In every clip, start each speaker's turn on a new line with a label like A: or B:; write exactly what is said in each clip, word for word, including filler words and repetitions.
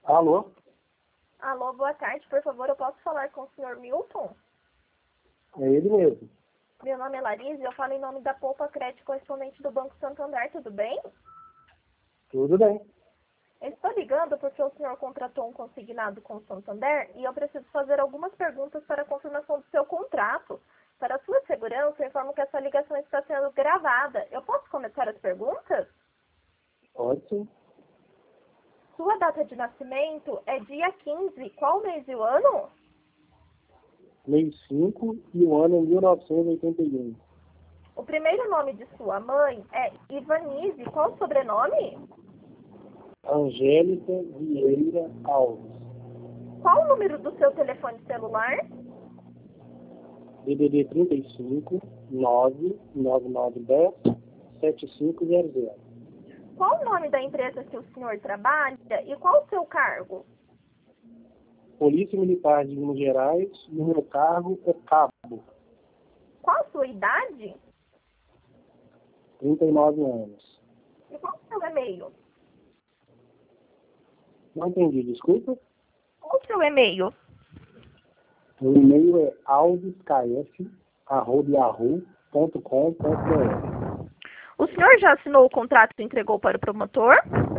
A: Alô?
B: Alô, boa tarde. Por favor, eu posso falar com o senhor Milton?
A: É ele mesmo.
B: Meu nome é Larissa e eu falo em nome da Poupa Crédito correspondente do Banco Santander, tudo bem?
A: Tudo bem.
B: Eu estou ligando porque o senhor contratou um consignado com o Santander e eu preciso fazer algumas perguntas para a confirmação do seu contrato. Para a sua segurança, eu informo que essa ligação está sendo gravada. Eu posso começar as perguntas?
A: Pode sim.
B: Sua data de nascimento é dia quinze. Qual mês e o ano?
A: Mês cinco e o ano é mil novecentos e oitenta e um.
B: O primeiro nome de sua mãe é Ivanise. Qual o sobrenome?
A: Angélica Vieira Alves.
B: Qual o número do seu telefone celular?
A: D D D trinta e cinco, nove nove nove um zero, sete cinco zero zero.
B: Qual o nome da empresa que o senhor trabalha e qual o seu cargo?
A: Polícia Militar de Minas Gerais e o meu cargo é cabo.
B: Qual a sua idade?
A: trinta e nove anos.
B: E qual o seu e-mail?
A: Não entendi, desculpa.
B: Qual o seu e-mail?
A: O e-mail é alveskf arroba yahoo ponto com ponto br.
B: O senhor já assinou o contrato e entregou para o promotor?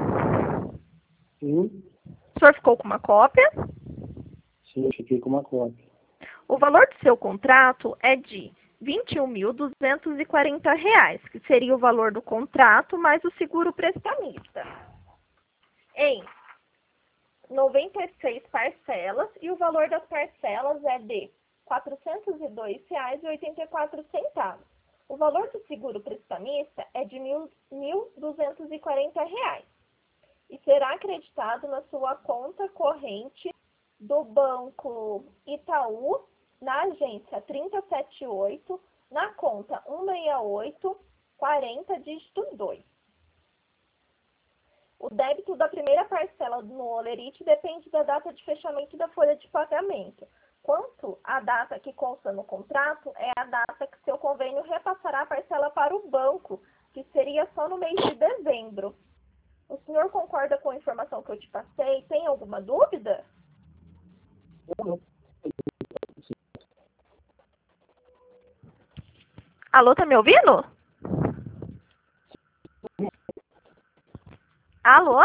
A: Sim,
B: O senhor ficou com uma cópia?
A: sim, eu fiquei com uma cópia.
B: O valor do seu contrato é de vinte e um mil duzentos e quarenta reais, que seria o valor do contrato mais o seguro prestamista, em noventa e seis parcelas, e o valor das parcelas é de quatrocentos e dois reais e oitenta e quatro centavos. O valor do seguro prestamista é de mil duzentos e quarenta reais e será acreditado na sua conta corrente do Banco Itaú, na agência trinta e sete oito, na conta cento e sessenta e oito, quarenta, dígito dois. O débito da primeira parcela no Olerite depende da data de fechamento da folha de pagamento. Quanto à data que consta no contrato, é a data que seu convênio repassará a parcela para o banco, que seria só no mês de dezembro. O senhor concorda com a informação que eu te passei? Tem alguma dúvida? Alô, tá me ouvindo? Alô?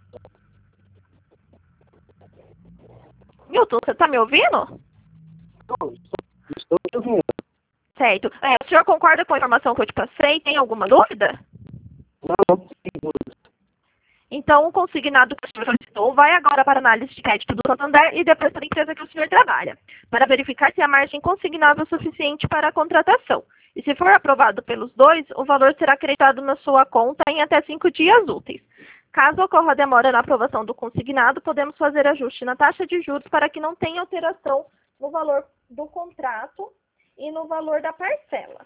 B: Milton, você tá me ouvindo?
A: Estou te ouvindo.
B: Certo. É, o senhor concorda com a informação que eu te passei? Tem alguma dúvida?
A: Não, não tem dúvida.
B: Então, o consignado que o senhor solicitou vai agora para a análise de crédito do Santander e depois para a empresa que o senhor trabalha, para verificar se a margem consignável é suficiente para a contratação. E se for aprovado pelos dois, o valor será acreditado na sua conta em até cinco dias úteis. Caso ocorra demora na aprovação do consignado, podemos fazer ajuste na taxa de juros para que não tenha alteração no valor do contrato e no valor da parcela.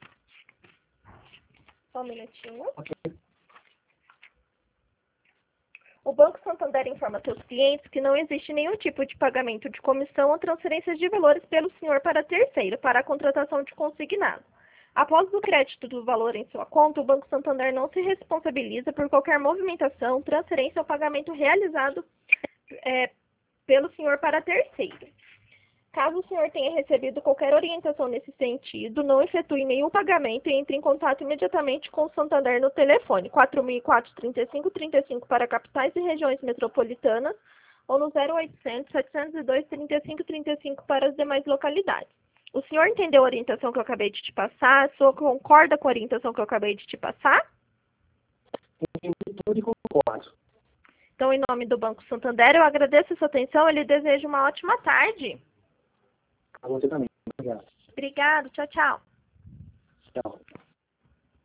B: Só um minutinho.
A: Ok.
B: O Banco Santander informa seus clientes que não existe nenhum tipo de pagamento de comissão ou transferência de valores pelo senhor para terceiro para a contratação de consignado. Após o crédito do valor em sua conta, o Banco Santander não se responsabiliza por qualquer movimentação, transferência ou pagamento realizado é, pelo senhor para terceiro. Caso o senhor tenha recebido qualquer orientação nesse sentido, não efetue nenhum pagamento e entre em contato imediatamente com o Santander no telefone quatro mil e quatro, trinta e cinco, trinta e cinco para capitais e regiões metropolitanas ou no zero oitocentos, setecentos e dois, trinta e cinco, trinta e cinco para as demais localidades. O senhor entendeu a orientação que eu acabei de te passar? O senhor concorda com a orientação que eu acabei de te passar?
A: Entendi tudo e concordo.
B: Então, em nome do Banco Santander, eu agradeço a sua atenção e lhe desejo uma ótima tarde.
A: A você também. Obrigado.
B: Obrigado. Tchau, tchau.
A: Tchau.